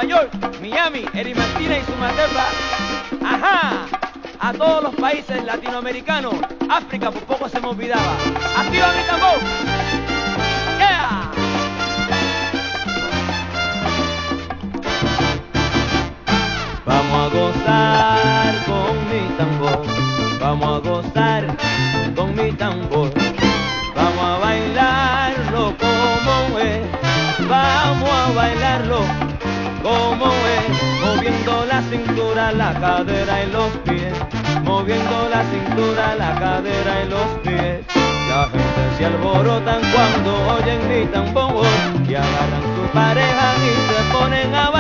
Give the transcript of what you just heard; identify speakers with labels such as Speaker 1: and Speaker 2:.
Speaker 1: York, Miami, Eri Martínez y su matepa. ¡Ajá! A todos los países latinoamericanos, África por poco se me olvidaba. ¡Activa mi tambor! ¡Yeah! Vamos a gozar con mi tambor, vamos a gozar con mi tambor, vamos a bailarlo como es, vamos a bailarlo como es, moviendo la cintura, la cadera y los pies, moviendo la cintura, la cadera y los pies. La gente se alborotan cuando oyen mi tambor y agarran su pareja y se ponen a bailar.